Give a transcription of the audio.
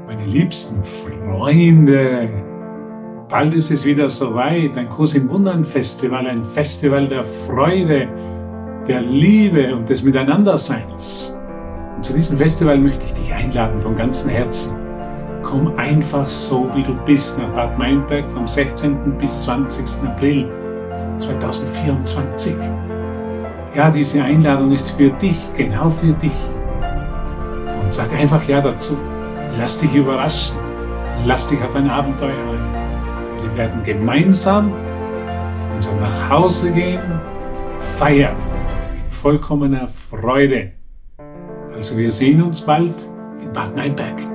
Meine liebsten Freunde, bald ist es wieder soweit, ein Kurs im Wundern Festival, ein Festival der Freude, der Liebe und des Miteinanderseins. Und zu diesem Festival möchte ich dich einladen von ganzem Herzen. Komm einfach so, wie du bist, nach Bad Meinberg vom 16. bis 20. April 2024. Ja, diese Einladung ist für dich, genau für dich. Und sag einfach Ja dazu. Lass dich überraschen. Lass dich auf ein Abenteuer ein. Wir werden gemeinsam unser Nachhause gehen, feiern, in vollkommener Freude. Also wir sehen uns bald in Bad Meinberg.